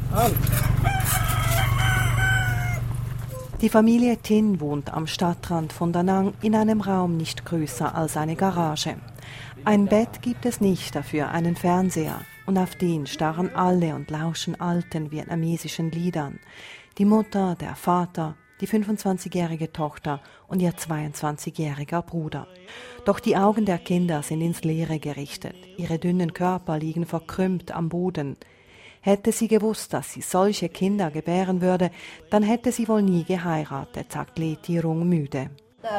Die Familie Tin wohnt am Stadtrand von Da Nang in einem Raum nicht größer als eine Garage. Ein Bett gibt es nicht, dafür einen Fernseher. Und auf den starren alle und lauschen alten vietnamesischen Liedern. Die Mutter, der Vater, die 25-jährige Tochter und ihr 22-jähriger Bruder. Doch die Augen der Kinder sind ins Leere gerichtet. Ihre dünnen Körper liegen verkrümmt am Boden. Hätte sie gewusst, dass sie solche Kinder gebären würde, dann hätte sie wohl nie geheiratet, sagt Le Thi Rung müde.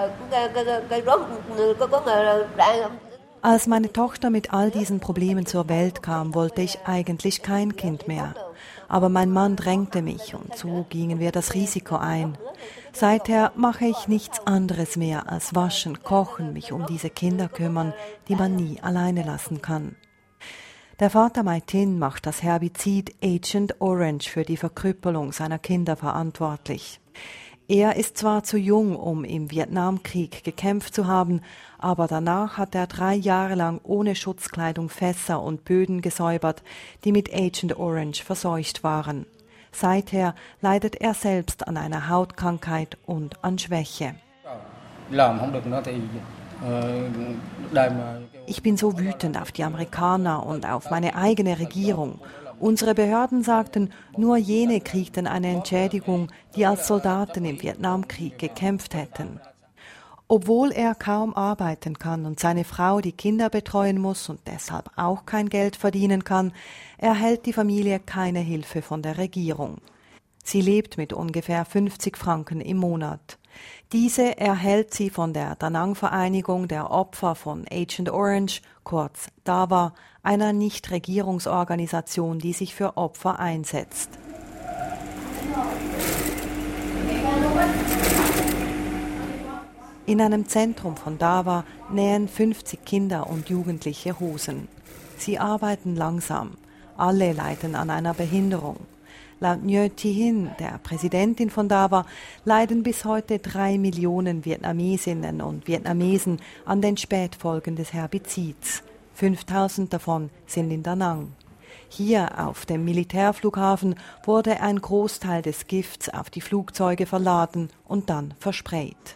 Als meine Tochter mit all diesen Problemen zur Welt kam, wollte ich eigentlich kein Kind mehr. Aber mein Mann drängte mich und so gingen wir das Risiko ein. Seither mache ich nichts anderes mehr als waschen, kochen, mich um diese Kinder kümmern, die man nie alleine lassen kann. Der Vater Mai Tin macht das Herbizid Agent Orange für die Verkrüppelung seiner Kinder verantwortlich. Er ist zwar zu jung, um im Vietnamkrieg gekämpft zu haben, aber danach hat er 3 Jahre lang ohne Schutzkleidung Fässer und Böden gesäubert, die mit Agent Orange verseucht waren. Seither leidet er selbst an einer Hautkrankheit und an Schwäche. Ich bin so wütend auf die Amerikaner und auf meine eigene Regierung. Unsere Behörden sagten, nur jene kriegten eine Entschädigung, die als Soldaten im Vietnamkrieg gekämpft hätten. Obwohl er kaum arbeiten kann und seine Frau die Kinder betreuen muss und deshalb auch kein Geld verdienen kann, erhält die Familie keine Hilfe von der Regierung. Sie lebt mit ungefähr 50 Franken im Monat. Diese erhält sie von der Da Nang-Vereinigung der Opfer von Agent Orange, kurz DAVA, einer Nichtregierungsorganisation, die sich für Opfer einsetzt. In einem Zentrum von DAVA nähen 50 Kinder und Jugendliche Hosen. Sie arbeiten langsam. Alle leiden an einer Behinderung. Laut Nguyen Thi Hinh, der Präsidentin von DAVA, leiden bis heute 3 Millionen Vietnamesinnen und Vietnamesen an den Spätfolgen des Herbizids. 5.000 davon sind in Da Nang. Hier auf dem Militärflughafen wurde ein Großteil des Gifts auf die Flugzeuge verladen und dann versprayt.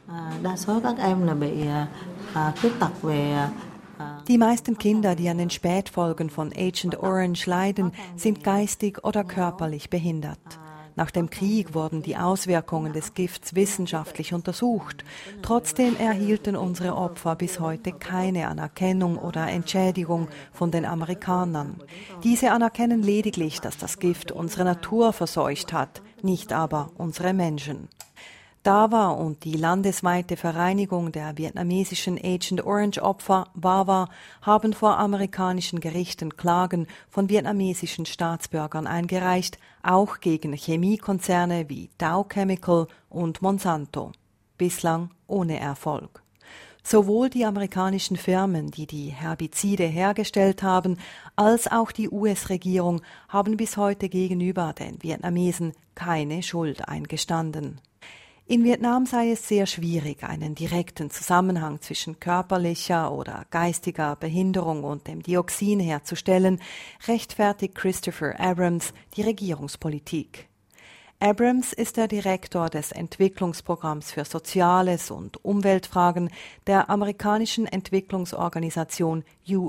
Die meisten Kinder, die an den Spätfolgen von Agent Orange leiden, sind geistig oder körperlich behindert. Nach dem Krieg wurden die Auswirkungen des Gifts wissenschaftlich untersucht. Trotzdem erhielten unsere Opfer bis heute keine Anerkennung oder Entschädigung von den Amerikanern. Diese anerkennen lediglich, dass das Gift unsere Natur verseucht hat, nicht aber unsere Menschen. DAVA und die landesweite Vereinigung der vietnamesischen Agent Orange Opfer, VAVA, haben vor amerikanischen Gerichten Klagen von vietnamesischen Staatsbürgern eingereicht, auch gegen Chemiekonzerne wie Dow Chemical und Monsanto. Bislang ohne Erfolg. Sowohl die amerikanischen Firmen, die die Herbizide hergestellt haben, als auch die US-Regierung haben bis heute gegenüber den Vietnamesen keine Schuld eingestanden. In Vietnam sei es sehr schwierig, einen direkten Zusammenhang zwischen körperlicher oder geistiger Behinderung und dem Dioxin herzustellen, rechtfertigt Christopher Abrams die Regierungspolitik. Abrams ist der Direktor des Entwicklungsprogramms für Soziales und Umweltfragen der amerikanischen Entwicklungsorganisation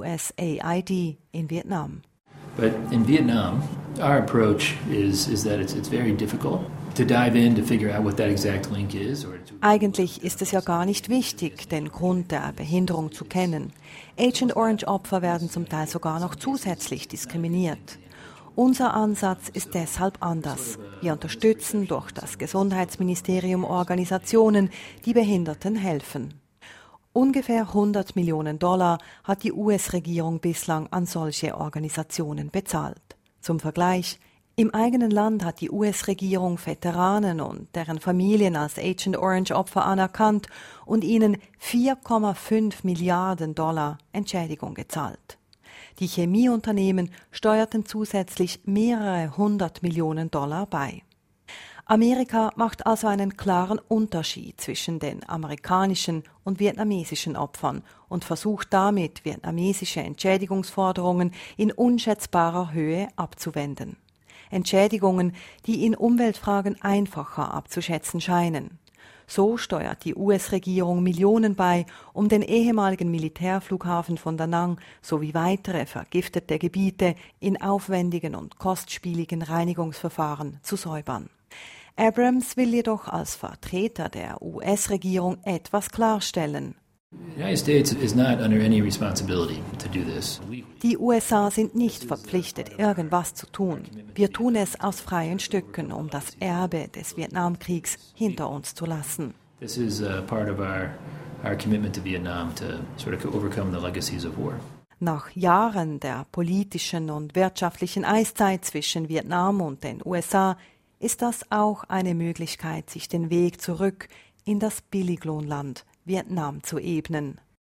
USAID in Vietnam. But in Vietnam, our approach is that it's very difficult to dive in to figure out what that exact link is. Eigentlich ist es ja gar nicht wichtig, den Grund der Behinderung zu kennen. Agent Orange Opfer werden zum Teil sogar noch zusätzlich diskriminiert. Unser Ansatz ist deshalb anders. Wir unterstützen durch das Gesundheitsministerium Organisationen, die Behinderten helfen. Ungefähr $100 Millionen hat die US-Regierung bislang an solche Organisationen bezahlt. Zum Vergleich: Im eigenen Land hat die US-Regierung Veteranen und deren Familien als Agent Orange-Opfer anerkannt und ihnen $4,5 Milliarden Entschädigung gezahlt. Die Chemieunternehmen steuerten zusätzlich mehrere $100 Millionen bei. Amerika macht also einen klaren Unterschied zwischen den amerikanischen und vietnamesischen Opfern und versucht damit, vietnamesische Entschädigungsforderungen in unschätzbarer Höhe abzuwenden. Entschädigungen, die in Umweltfragen einfacher abzuschätzen scheinen. So steuert die US-Regierung Millionen bei, um den ehemaligen Militärflughafen von Da Nang sowie weitere vergiftete Gebiete in aufwendigen und kostspieligen Reinigungsverfahren zu säubern. Abrams will jedoch als Vertreter der US-Regierung etwas klarstellen. Die USA sind nicht verpflichtet, irgendwas zu tun. Wir tun es aus freien Stücken, um das Erbe des Vietnamkriegs hinter uns zu lassen. This is part of our commitment to Vietnam to sort of overcome the legacies of war. Nach Jahren der politischen und wirtschaftlichen Eiszeit zwischen Vietnam und den USA ist das auch eine Möglichkeit, sich den Weg zurück in das Billiglohnland Vietnam zu ebnen.